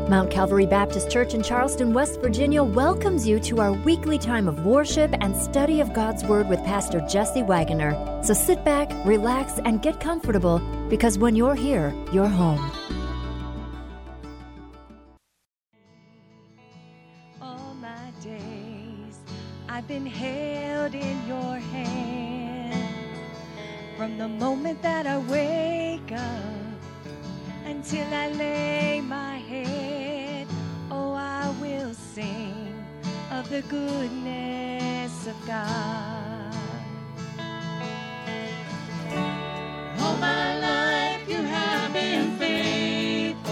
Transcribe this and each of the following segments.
Mount Calvary Baptist Church in Charleston, West Virginia welcomes you to our weekly time of worship and study of God's Word with Pastor Jesse Wagoner. So sit back, relax, and get comfortable, because when you're here, you're home. All my days, I've been held in your hand. From the moment that I wake up until I lay my head, oh, I will sing of the goodness of God. All my life you have been faithful.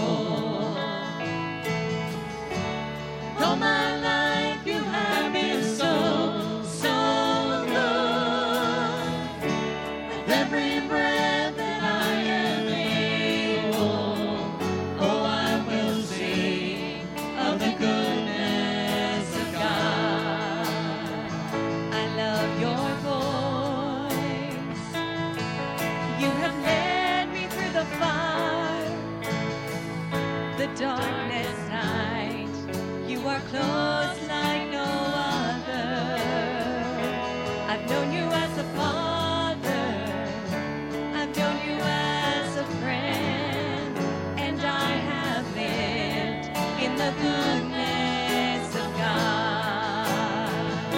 All my life you have been so, so good. With every breath that I am able, oh, I will sing of the goodness of God. I love your voice. You have led me through the fire, the darkness night. You are close like no other. I've known you as a father. I've known you as a friend. And I have lived in the goodness of God.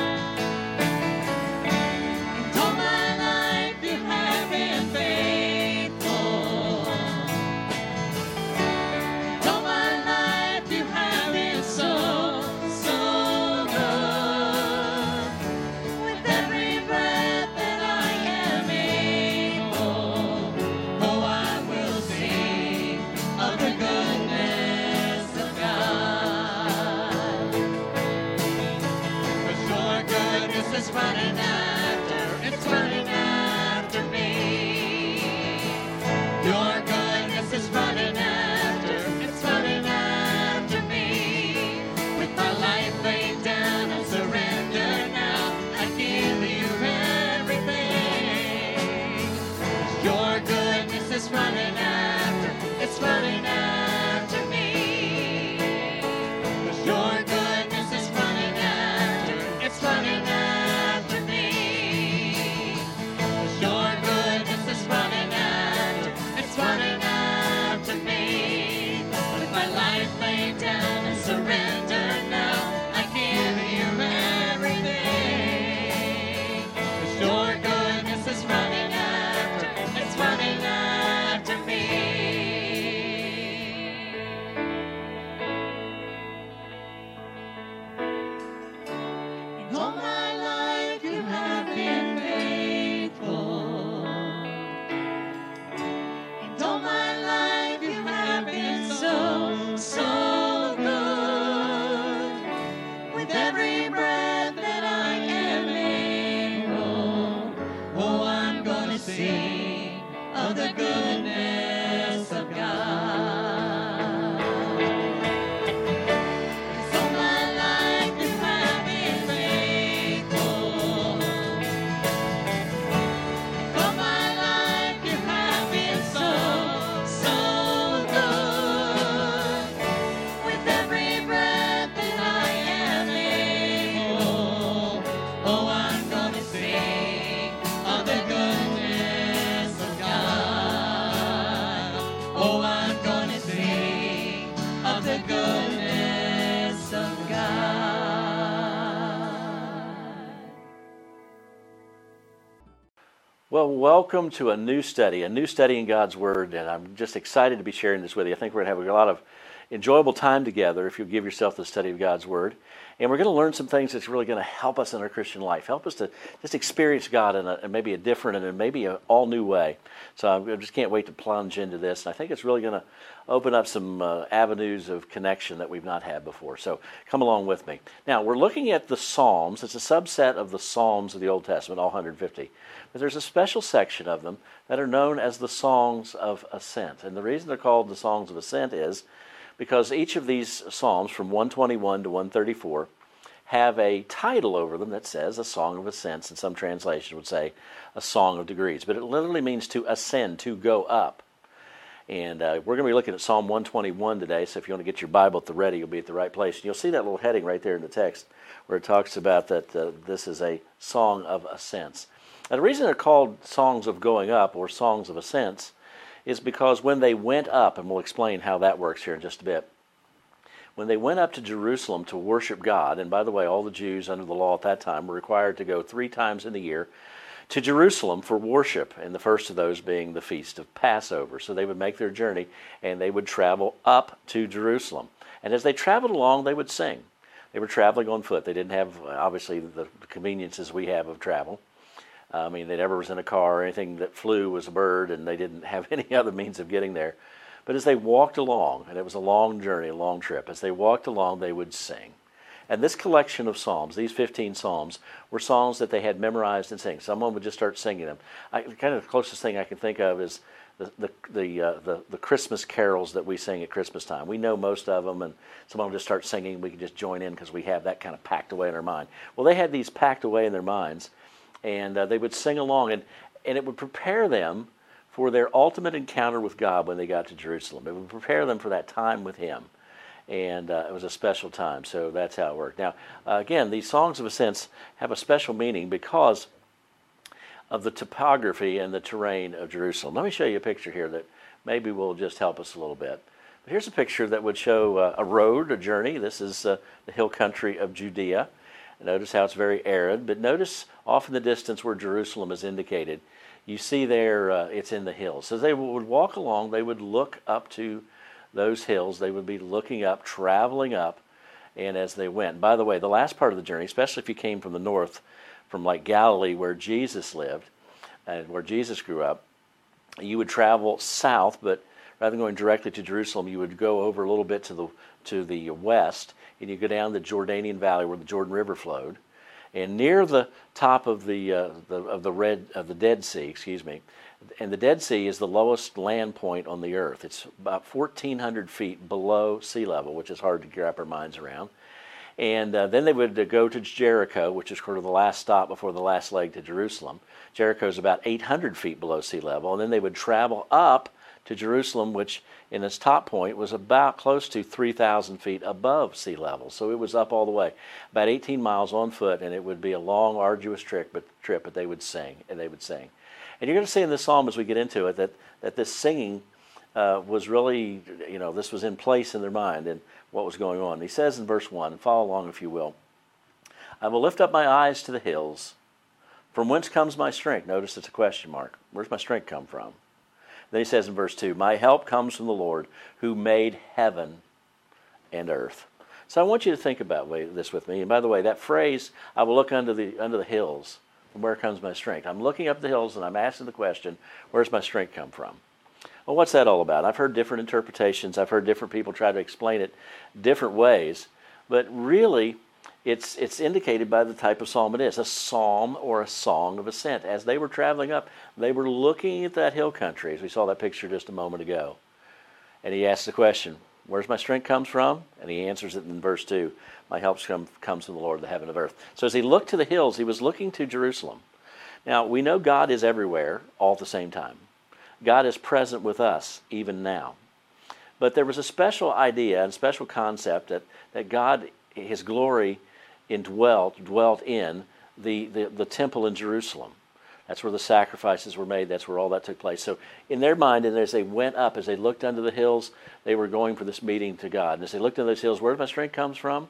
And all my life you have been faithful. And all my life you have been so, so good. With every breath that I am able, oh, I will sing of the goodness of God. 'Cause your goodness is running after, it's running after me. Your goodness is running after, it's running after me. With my life laid down and surrender now, I give you everything. Your goodness is running after, it's running after me. Your goodness is running after, it's running after me. Your goodness is running after, it's running after me. With my life laid down and surrender now, I give you everything. 'Cause your goodness is running after, it's running after me. And all my life you have been faithful. And all my life you have been so, so good. With every breath that I am able, oh, I'm gonna sing of the goodness of God. 'Cause all my life you have been faithful. All my life you have been so, so good. With every breath that I am able, oh, I'm gonna sing of the goodness of God. Oh, I'm gonna sing of the goodness of God. Well, welcome to a new study in God's Word, and I'm just excited to be sharing this with you. I think we're going to have a lot of enjoyable time together if you give yourself the study of God's Word. And we're going to learn some things that's really going to help us in our Christian life, help us to just experience God in maybe a different and maybe an all-new way. So I just can't wait to plunge into this. And I think it's really going to open up some avenues of connection that we've not had before. So come along with me. Now, we're looking at the Psalms. It's a subset of the Psalms of the Old Testament, all 150. But there's a special section of them that are known as the Songs of Ascent. And the reason they're called the Songs of Ascent is because each of these Psalms, from 121 to 134, have a title over them that says a Song of Ascents, and some translations would say a Song of Degrees. But it literally means to ascend, to go up. And we're going to be looking at Psalm 121 today, so if you want to get your Bible at the ready, you'll be at the right place. And you'll see that little heading right there in the text where it talks about that this is a song of ascents. And the reason they're called songs of going up or songs of ascents is because when they went up, and we'll explain how that works here in just a bit, when they went up to Jerusalem to worship God, and by the way, all the Jews under the law at that time were required to go 3 times in the year to Jerusalem for worship, and the first of those being the Feast of Passover. So they would make their journey, and they would travel up to Jerusalem. And as they traveled along, they would sing. They were traveling on foot. They didn't have, obviously, the conveniences we have of travel. I mean, they never was in a car or anything that flew was a bird, and they didn't have any other means of getting there. But as they walked along, and it was a long journey, a long trip, as they walked along, they would sing. And this collection of psalms, these 15 psalms, were songs that they had memorized and sang. Someone would just start singing them. Kind of the closest thing I can think of is the Christmas carols that we sing at Christmas time. We know most of them, and someone will just start singing. We can just join in because we have that kind of packed away in our mind. Well, they had these packed away in their minds, and they would sing along, and it would prepare them for their ultimate encounter with God when they got to Jerusalem. It would prepare them for that time with Him. And it was a special time, so that's how it worked. Now, again, these songs of ascents have a special meaning because of the topography and the terrain of Jerusalem. Let me show you a picture here that maybe will just help us a little bit. But here's a picture that would show a road, a journey. This is the hill country of Judea. Notice how it's very arid, but notice off in the distance where Jerusalem is indicated. You see there, it's in the hills. So they would walk along, they would look up to those hills. They would be looking up, traveling up, and as they went. By the way, the last part of the journey, especially if you came from the north, from like Galilee where Jesus lived and where Jesus grew up, you would travel south, but rather than going directly to Jerusalem, you would go over a little bit to the west, and you go down the Jordanian Valley where the Jordan River flowed, and near the top of the Dead Sea, and the Dead Sea is the lowest land point on the earth. It's about 1,400 feet below sea level, which is hard to wrap our minds around. And then they would go to Jericho, which is sort of the last stop before the last leg to Jerusalem. Jericho is about 800 feet below sea level. And then they would travel up to Jerusalem, which in its top point was about close to 3,000 feet above sea level. So it was up all the way, about 18 miles on foot, and it would be a long, arduous trip, but they would sing, and they would sing. And you're going to see in this psalm as we get into it that this singing was really, this was in place in their mind and what was going on. He says in verse 1, follow along if you will, I will lift up my eyes to the hills. From whence comes my strength? Notice it's a question mark. Where's my strength come from? Then he says in verse 2, my help comes from the Lord who made heaven and earth. So I want you to think about this with me. And by the way, that phrase, I will look under the hills. From where comes my strength? I'm looking up the hills and I'm asking the question, where's my strength come from? Well, what's that all about? I've heard different interpretations. I've heard different people try to explain it different ways. But really, it's indicated by the type of psalm it is, a psalm or a song of ascent. As they were traveling up, they were looking at that hill country, as we saw that picture just a moment ago. And he asks the question, where's my strength comes from? And he answers it in verse 2. My help comes from the Lord, the heaven of earth. So as he looked to the hills, he was looking to Jerusalem. Now, we know God is everywhere all at the same time. God is present with us even now. But there was a special idea and special concept that God, His glory, dwelt in the temple in Jerusalem. That's where the sacrifices were made. That's where all that took place. So in their mind, and as they went up, as they looked under the hills, they were going for this meeting to God. And as they looked under those hills, where my strength comes from?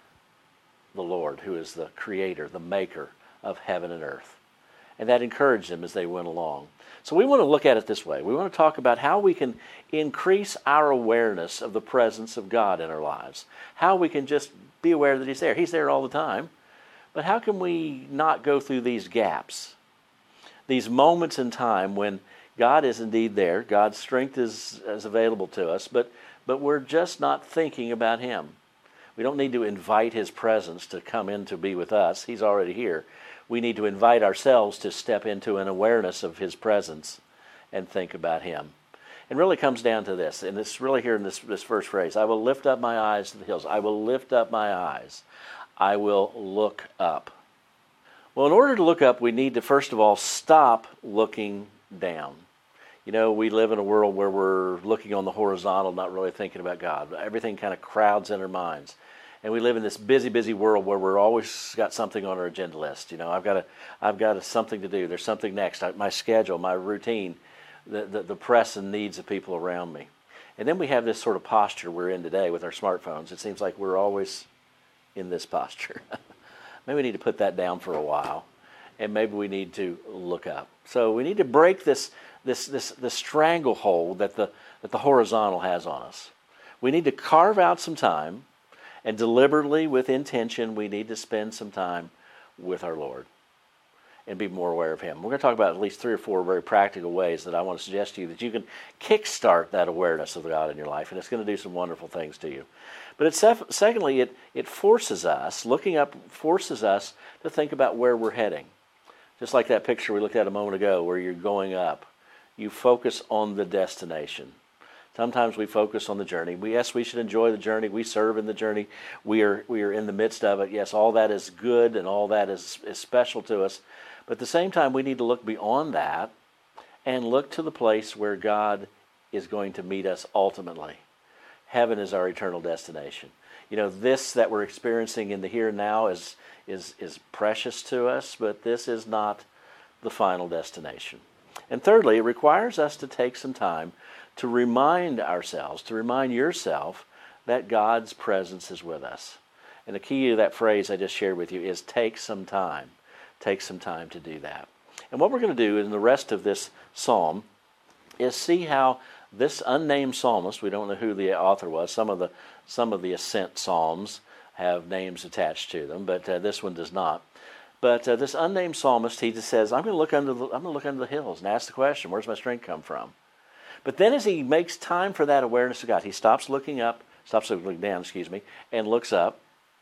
The Lord, who is the creator, the maker of heaven and earth. And that encouraged them as they went along. So we want to look at it this way. We want to talk about how we can increase our awareness of the presence of God in our lives. How we can just be aware that He's there. He's there all the time. But how can we not go through these gaps? These moments in time when God is indeed there. God's strength is available to us. But we're just not thinking about Him. We don't need to invite His presence to come in to be with us. He's already here. We need to invite ourselves to step into an awareness of His presence and think about Him. It really comes down to this, and it's really here in this first phrase. I will lift up my eyes to the hills. I will lift up my eyes. I will look up. Well, in order to look up, we need to first of all stop looking down. We live in a world where we're looking on the horizontal, not really thinking about God. Everything kind of crowds in our minds. And we live in this busy, busy world where we're always got something on our agenda list. I've got something to do. There's something next. My schedule, my routine, the press and needs of people around me. And then we have this sort of posture we're in today with our smartphones. It seems like we're always in this posture. Maybe we need to put that down for a while, and maybe we need to look up. So we need to break this stranglehold that the horizontal has on us. We need to carve out some time, and deliberately, with intention, we need to spend some time with our Lord and be more aware of Him. We're going to talk about at least 3 or 4 very practical ways that I want to suggest to you that you can kickstart that awareness of God in your life, and it's going to do some wonderful things to you. But secondly, it forces us, looking up forces us to think about where we're heading. Just like that picture we looked at a moment ago where you're going up. You focus on the destination. Sometimes we focus on the journey. Yes, we should enjoy the journey. We serve in the journey. We are in the midst of it. Yes, all that is good and all that is special to us. But at the same time, we need to look beyond that and look to the place where God is going to meet us ultimately. Heaven is our eternal destination. This that we're experiencing in the here and now is precious to us, but this is not the final destination. And thirdly, it requires us to take some time to remind ourselves, to remind yourself that God's presence is with us. And the key to that phrase I just shared with you is take some time. Take some time to do that. And what we're going to do in the rest of this psalm is see how this unnamed psalmist, we don't know who the author was, some of the ascent psalms have names attached to them, but this one does not. But this unnamed psalmist, he just says, I'm going to look under the hills and ask the question, where's my strength come from? But then as he makes time for that awareness of God, he stops looking down, and looks up.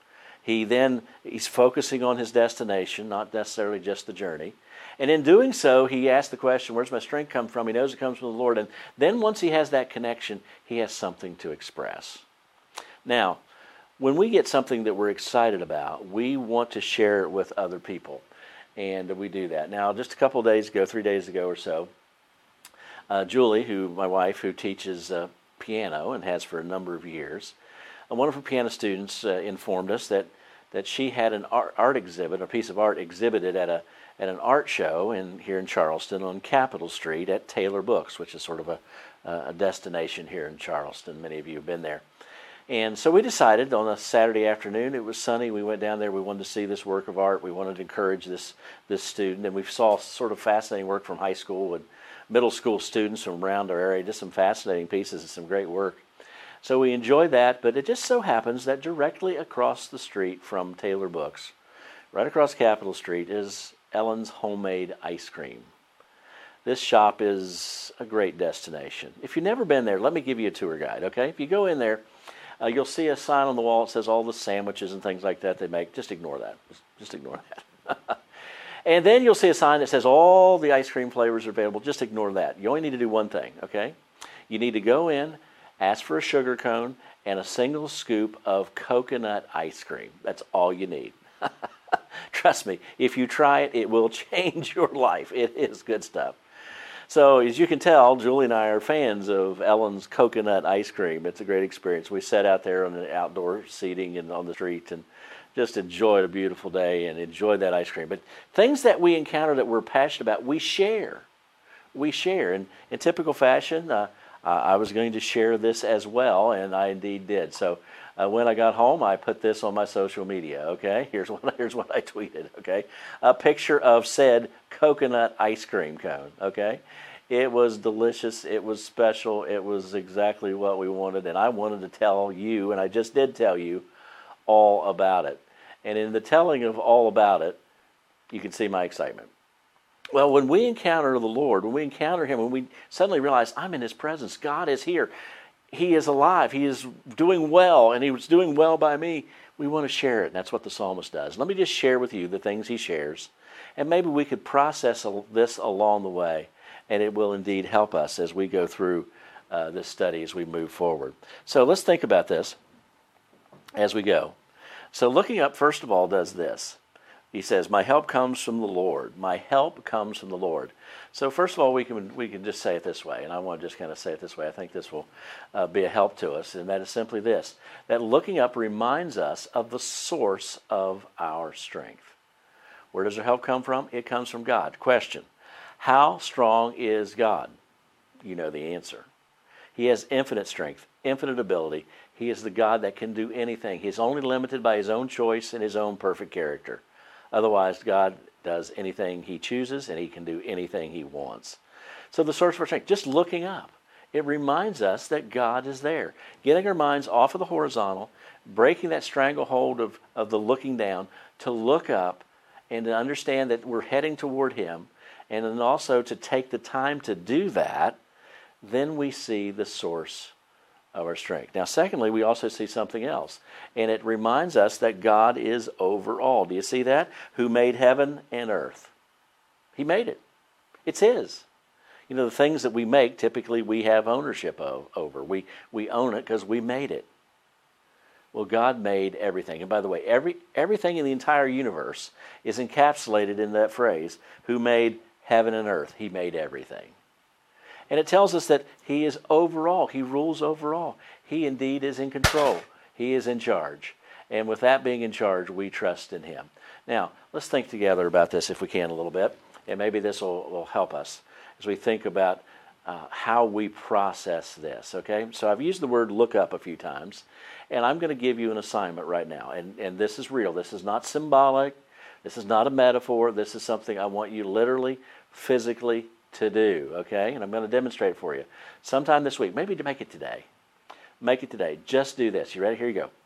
He's focusing on his destination, not necessarily just the journey. And in doing so, he asks the question, where's my strength come from? He knows it comes from the Lord. And then once he has that connection, he has something to express. Now, when we get something that we're excited about, we want to share it with other people. And we do that. Now, just a couple of days ago, 3 days ago or so, Julie, my wife, who teaches piano and has for a number of years, one of her piano students informed us that she had an art exhibit, a piece of art exhibited at an art show here in Charleston on Capitol Street at Taylor Books, which is sort of a destination here in Charleston. Many of you have been there. And so we decided on a Saturday afternoon, it was sunny, we went down there, we wanted to see this work of art, we wanted to encourage this student, and we saw sort of fascinating work from high school and middle school students from around our area, just some fascinating pieces and some great work. So we enjoyed that, but it just so happens that directly across the street from Taylor Books, right across Capitol Street, is Ellen's Homemade Ice Cream. This shop is a great destination. If you've never been there, let me give you a tour guide, okay? If you go in there, you'll see a sign on the wall that says all the sandwiches and things like that they make. Just ignore that. Just ignore that. And then you'll see a sign that says all the ice cream flavors are available. Just ignore that. You only need to do one thing, okay? You need to go in, ask for a sugar cone, and a single scoop of coconut ice cream. That's all you need. Trust me, if you try it, it will change your life. It is good stuff. So as you can tell, Julie and I are fans of Ellen's coconut ice cream. It's a great experience. We sat out there on the outdoor seating and on the street and just enjoyed a beautiful day and enjoyed that ice cream. But things that we encounter that we're passionate about, we share. We share. And in typical fashion, I was going to share this as well, and I indeed did. So when I got home, I put this on my social media, okay? Here's what I tweeted, okay? A picture of said coconut ice cream cone, okay? It was delicious. It was special. It was exactly what we wanted, and I wanted to tell you, and I just did tell you, all about it. And in the telling of all about it, you can see my excitement. Well, when we encounter the Lord, when we encounter Him, when we suddenly realize, I'm in His presence, God is here, He is alive, He is doing well, and He was doing well by me, we want to share it. And that's what the psalmist does. Let me just share with you the things he shares, and maybe we could process this along the way, and it will indeed help us as we go through this study as we move forward. So let's think about this as we go. So looking up, first of all, does this. He says, my help comes from the Lord. My help comes from the Lord. So first of all, we can just say it this way, and I want to just kind of say it this way. I think this will be a help to us, and that is simply this, that looking up reminds us of the source of our strength. Where does our help come from? It comes from God. Question, how strong is God? You know the answer. He has infinite strength, infinite ability. He is the God that can do anything. He's only limited by his own choice and his own perfect character. Otherwise, God does anything he chooses, and he can do anything he wants. So the source of our strength, just looking up, it reminds us that God is there. Getting our minds off of the horizontal, breaking that stranglehold of the looking down, to look up and to understand that we're heading toward him, and then also to take the time to do that, then we see the source of our strength. Now, secondly, we also see something else, and it reminds us that God is over all. Do you see that? Who made heaven and earth. He made it. It's his. You know, the things that we make, typically we have ownership over. We own it because we made it. Well, God made everything. And by the way, everything in the entire universe is encapsulated in that phrase, who made heaven and earth. He made everything. And it tells us that he is over all. He rules over all. He indeed is in control. He is in charge. And with that being in charge, we trust in him. Now, let's think together about this if we can a little bit. And maybe this will help us as we think about how we process this, okay? So I've used the word look up a few times. And I'm going to give you an assignment right now. And this is real. This is not symbolic. This is not a metaphor. This is something I want you literally, physically to do, okay? And I'm going to demonstrate it for you. Sometime this week, maybe to make it today. Make it today. Just do this. You ready? Here you go.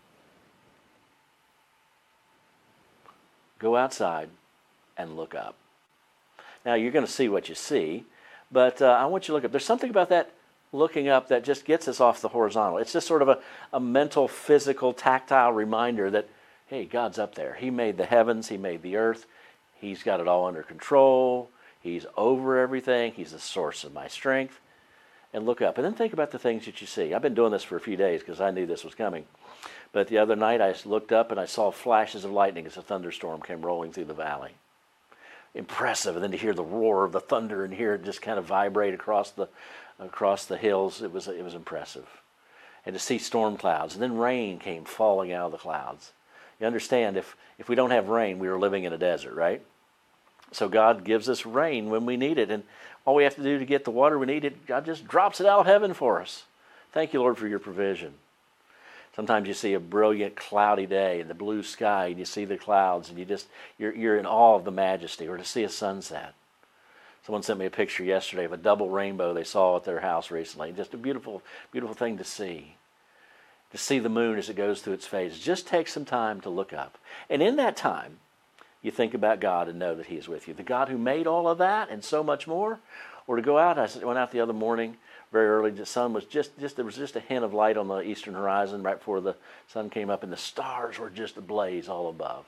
Go outside and look up. Now, you're going to see what you see, but I want you to look up. There's something about that looking up that just gets us off the horizontal. It's just sort of a mental, physical, tactile reminder that, hey, God's up there. He made the heavens. He made the earth. He's got it all under control. He's over everything. He's the source of my strength. And look up. And then think about the things that you see. I've been doing this for a few days because I knew this was coming. But the other night I looked up and I saw flashes of lightning as a thunderstorm came rolling through the valley. Impressive. And then to hear the roar of the thunder and hear it just kind of vibrate across the hills, it was impressive. And to see storm clouds. And then rain came falling out of the clouds. You understand, if we don't have rain, we are living in a desert, right? So God gives us rain when we need it. And all we have to do to get the water we need, God just drops it out of heaven for us. Thank you, Lord, for your provision. Sometimes you see a brilliant cloudy day in the blue sky, and you see the clouds, and you're in awe of the majesty, or to see a sunset. Someone sent me a picture yesterday of a double rainbow they saw at their house recently. Just a beautiful, beautiful thing to see. To see the moon as it goes through its phases. Just take some time to look up. And in that time, you think about God and know that he is with you. The God who made all of that and so much more. Or to go out, I went out the other morning very early. The sun was there was just a hint of light on the eastern horizon right before the sun came up, and the stars were just ablaze all above.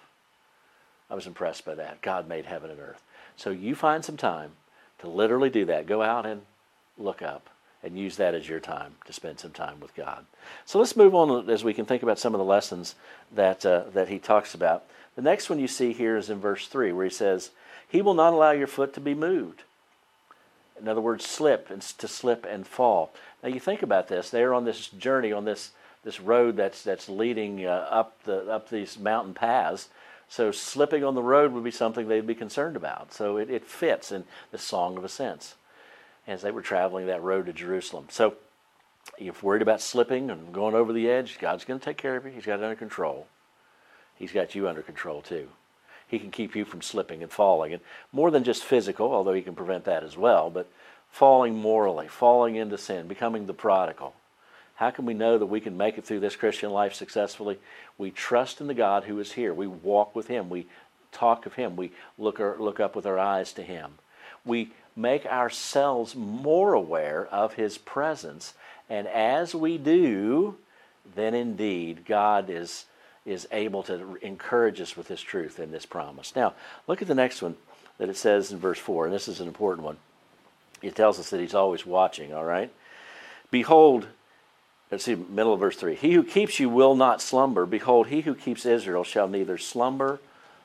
I was impressed by that. God made heaven and earth. So you find some time to literally do that. Go out and look up and use that as your time to spend some time with God. So let's move on as we can think about some of the lessons that he talks about. The next one you see here is in verse 3, where he says, he will not allow your foot to be moved. In other words, slip and fall. Now you think about this. They're on this journey, on this road that's leading up these mountain paths. So slipping on the road would be something they'd be concerned about. So it fits in the Song of Ascents as they were traveling that road to Jerusalem. So if you're worried about slipping and going over the edge, God's going to take care of you. He's got it under control. He's got you under control too. He can keep you from slipping and falling. And more than just physical, although he can prevent that as well, but falling morally, falling into sin, becoming the prodigal. How can we know that we can make it through this Christian life successfully? We trust in the God who is here. We walk with him. We talk of him. We look up with our eyes to him. We make ourselves more aware of his presence. And as we do, then indeed God is able to encourage us with his truth and this promise. Now, look at the next one that it says in verse 4, and this is an important one. It tells us that he's always watching, all right? Behold, let's see, middle of verse 3. He who keeps you will not slumber. Behold, he who keeps Israel shall neither slumber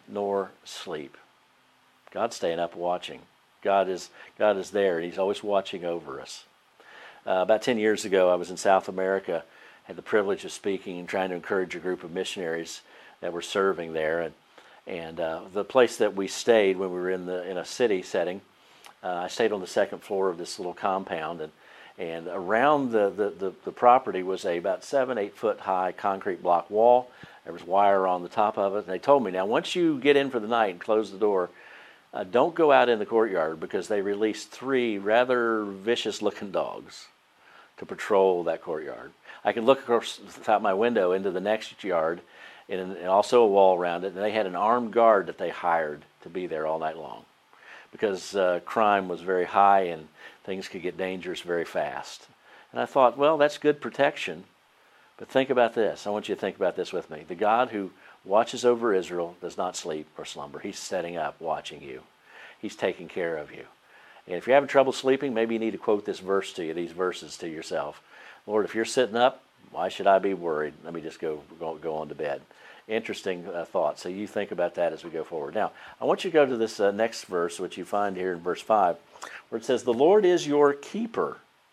nor sleep. God's staying up watching. God is there, and He's always watching over us. About 10 years ago, I was in South America, had the privilege of speaking and trying to encourage a group of missionaries that were serving there. And the place that we stayed when we were in a city setting, I stayed on the second floor of this little compound, and around the property was a about 7-8 foot high concrete block wall. There was wire on the top of it. And they told me, now once you get in for the night and close the door, don't go out in the courtyard, because they released 3 rather vicious looking dogs to patrol that courtyard. I could look across out my window into the next yard, and also a wall around it, and they had an armed guard that they hired to be there all night long, because crime was very high and things could get dangerous very fast. And I thought, well, that's good protection, but think about this. I want you to think about this with me. The God who watches over Israel does not sleep or slumber. He's setting up, watching you. He's taking care of you. And if you're having trouble sleeping, maybe you need to quote this verse to you, these verses to yourself. Lord, if you're sitting up, why should I be worried? Let me just go on to bed. Interesting thought. So you think about that as we go forward. Now, I want you to go to this next verse, which you find here in verse 5, where it says, the Lord is your keeper.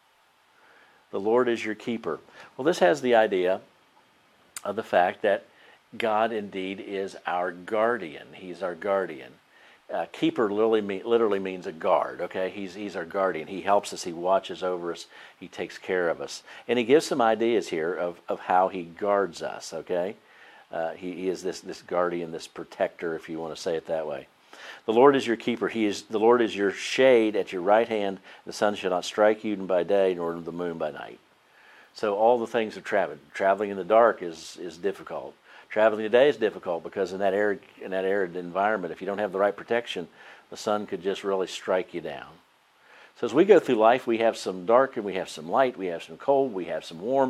The Lord is your keeper. Well, this has the idea of the fact that God indeed is our guardian. He's our guardian. Keeper literally means a guard, okay? He's our guardian. He helps us. He watches over us. He takes care of us. And he gives some ideas here of how he guards us, okay? He is this guardian, this protector, if you want to say it that way. The Lord is your keeper. The Lord is your shade at your right hand. The sun shall not strike you by day, nor the moon by night. So all the things of traveling in the dark is difficult. Traveling today is difficult because in that arid environment, if you don't have the right protection, the sun could just really strike you down. So as we go through life, we have some dark and we have some light, we have some cold, we have some warm.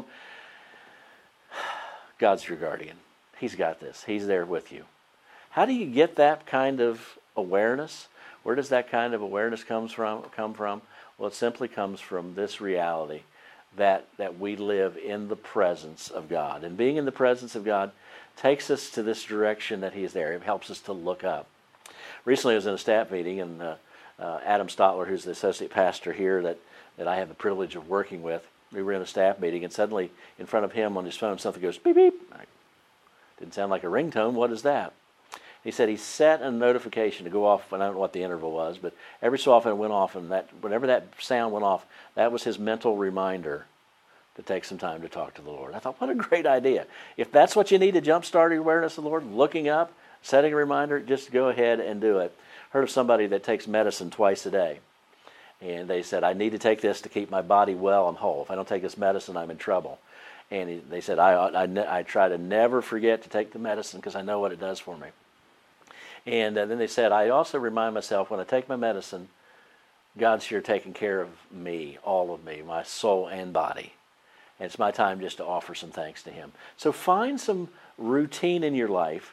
God's your guardian. He's got this. He's there with you. How do you get that kind of awareness? Where does that kind of awareness come from? Well, it simply comes from this reality that we live in the presence of God. And being in the presence of God takes us to this direction that He is there. It helps us to look up. Recently I was in a staff meeting, and Adam Stotler, who's the associate pastor here that I have the privilege of working with, we were in a staff meeting, and suddenly in front of him on his phone something goes beep beep. Didn't sound like a ringtone. What is that? He said he set a notification to go off, and I don't know what the interval was, but every so often it went off, and whenever that sound went off, that was his mental reminder to take some time to talk to the Lord. I thought, what a great idea. If that's what you need to jumpstart your awareness of the Lord, looking up, setting a reminder, just go ahead and do it. Heard of somebody that takes medicine twice a day. And they said, I need to take this to keep my body well and whole. If I don't take this medicine, I'm in trouble. And they said, I try to never forget to take the medicine because I know what it does for me. And then they said, I also remind myself when I take my medicine, God's here taking care of me, all of me, my soul and body. And it's my time just to offer some thanks to Him. So find some routine in your life.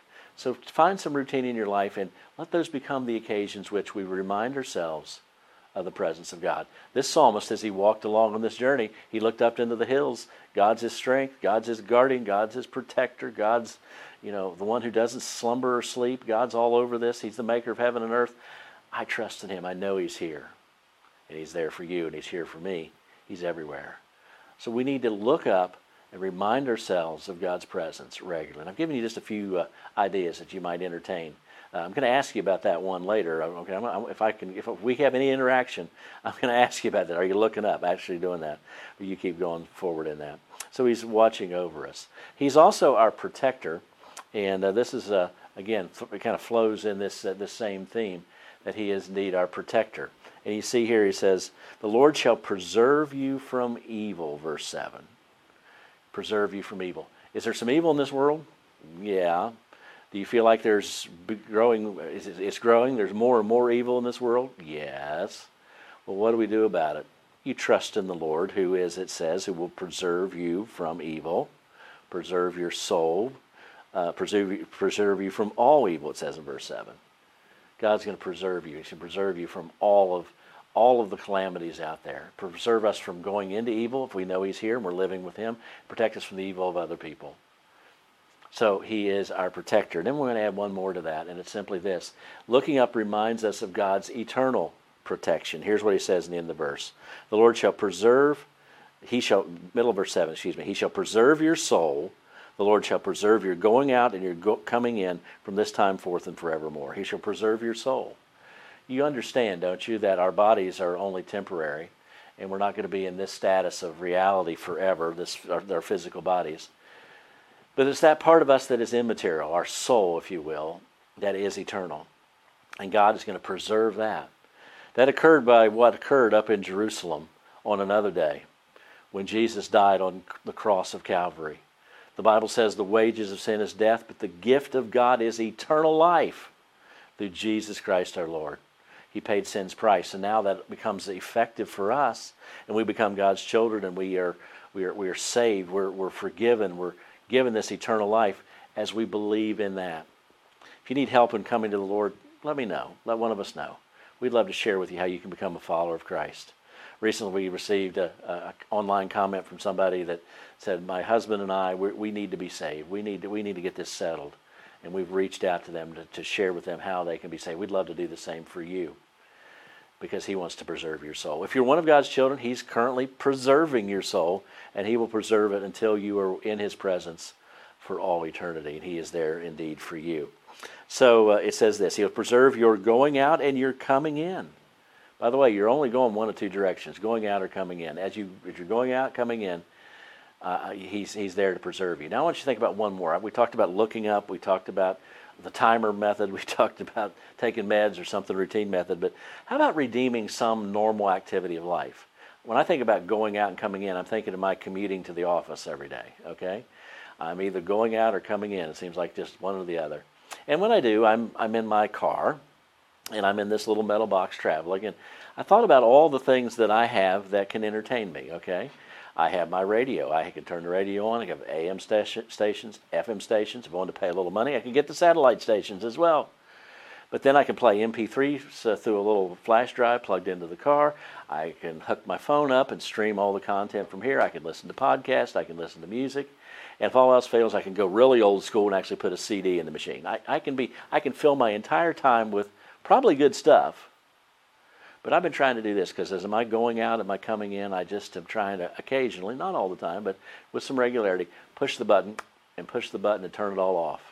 And let those become the occasions which we remind ourselves of the presence of God. This psalmist, as he walked along on this journey, he looked up into the hills. God's his strength. God's his guardian. God's his protector. God's, the one who doesn't slumber or sleep. God's all over this. He's the maker of heaven and earth. I trust in Him. I know He's here. And He's there for you, and He's here for me. He's everywhere. So we need to look up and remind ourselves of God's presence regularly. And I've given you just a few ideas that you might entertain. I'm going to ask you about that one later. Okay, if we have any interaction, I'm going to ask you about that. Are you looking up, actually doing that? But you keep going forward in that. So He's watching over us. He's also our protector, and this is again it kind of flows in this same theme that He is indeed our protector. And you see here He says, the Lord shall preserve you from evil, verse 7. Preserve you from evil. Is there some evil in this world? Yeah. Do you feel like it's growing, there's more and more evil in this world? Yes. Well, what do we do about it? You trust in the Lord, who is, it says, who will preserve you from evil, preserve your soul, preserve you from all evil, it says in verse 7. God's going to preserve you. He should preserve you from all of the calamities out there. Preserve us from going into evil if we know He's here and we're living with Him. Protect us from the evil of other people. So he is our protector. And then we're going to add one more to that, and it's simply this. Looking up reminds us of God's eternal protection. Here's what he says in the end of the verse. The Lord shall preserve, middle of verse 7, he shall preserve your soul. The Lord shall preserve your going out and your coming in from this time forth and forevermore. He shall preserve your soul. You understand, don't you, that our bodies are only temporary, and we're not going to be in this status of reality forever, our physical bodies. But it's that part of us that is immaterial, our soul, if you will, that is eternal. And God is going to preserve that. That occurred by what occurred up in Jerusalem on another day when Jesus died on the cross of Calvary. The Bible says the wages of sin is death, but the gift of God is eternal life through Jesus Christ our Lord. He paid sin's price, and now that becomes effective for us, and we become God's children, and we are saved, we're forgiven, we're given this eternal life as we believe in that. If you need help in coming to the Lord, let me know. Let one of us know. We'd love to share with you how you can become a follower of Christ. Recently, we received an online comment from somebody that said, "My husband and I, we need to be saved. We need to get this settled." And we've reached out to them to share with them how they can be saved. We'd love to do the same for you, because he wants to preserve your soul. If you're one of God's children, he's currently preserving your soul, and he will preserve it until you are in his presence for all eternity, and he is there indeed for you. So it says this, he'll preserve your going out and your coming in. By the way, you're only going one of two directions, going out or coming in. As you're going out, coming in, he's there to preserve you. Now I want you to think about one more. We talked about looking up, we talked about the timer method, we talked about taking meds or something routine method, but how about redeeming some normal activity of life? When I think about going out and coming in, I'm thinking of my commuting to the office every day, okay? I'm either going out or coming in. It seems like just one or the other. And when I do, I'm in my car, and I'm in this little metal box traveling, and I thought about all the things that I have that can entertain me, okay? I have my radio. I can turn the radio on. I have AM stations, FM stations. If I want to pay a little money, I can get the satellite stations as well. But then I can play MP3s through a little flash drive plugged into the car. I can hook my phone up and stream all the content from here. I can listen to podcasts. I can listen to music. And if all else fails, I can go really old school and actually put a CD in the machine. I can fill my entire time with probably good stuff. But I've been trying to do this because as am I going out, am I coming in, I just am trying to occasionally, not all the time, but with some regularity, push the button and turn it all off.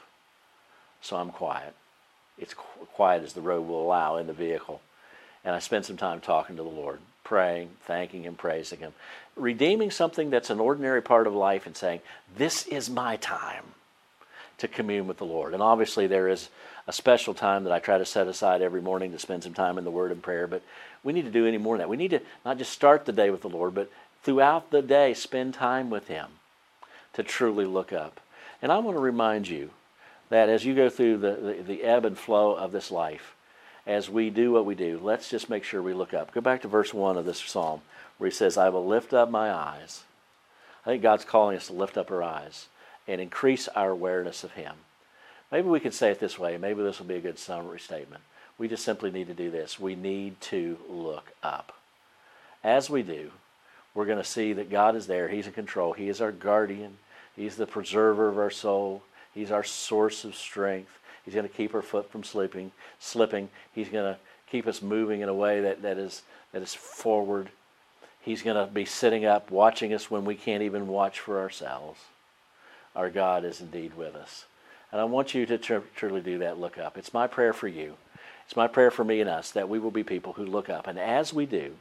So I'm quiet. It's quiet as the road will allow in the vehicle. And I spend some time talking to the Lord, praying, thanking Him, praising Him, redeeming something that's an ordinary part of life and saying, this is my time to commune with the Lord. And obviously there is a special time that I try to set aside every morning to spend some time in the Word and prayer, but we need to do any more than that. We need to not just start the day with the Lord, but throughout the day spend time with Him to truly look up. And I want to remind you that as you go through the ebb and flow of this life, as we do what we do, let's just make sure we look up. Go back to verse 1 of this psalm where he says, I will lift up my eyes. I think God's calling us to lift up our eyes and increase our awareness of Him. Maybe we could say it this way. Maybe this will be a good summary statement. We just simply need to do this. We need to look up. As we do, we're going to see that God is there. He's in control. He is our guardian. He's the preserver of our soul. He's our source of strength. He's going to keep our foot from slipping. He's going to keep us moving in a way that is forward. He's going to be sitting up, watching us when we can't even watch for ourselves. Our God is indeed with us. And I want you to truly do that, look up. It's my prayer for you. It's my prayer for me and us that we will be people who look up. And as we do,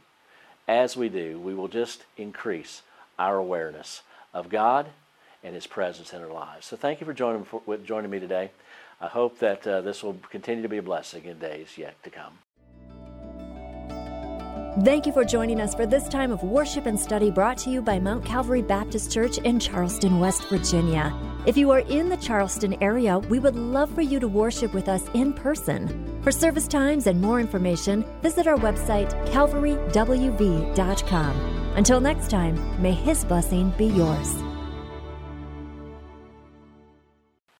we will just increase our awareness of God and His presence in our lives. So thank you for joining me today. I hope that this will continue to be a blessing in days yet to come. Thank you for joining us for this time of worship and study brought to you by Mount Calvary Baptist Church in Charleston, West Virginia. If you are in the Charleston area, we would love for you to worship with us in person. For service times and more information, visit our website, calvarywv.com. Until next time, may His blessing be yours.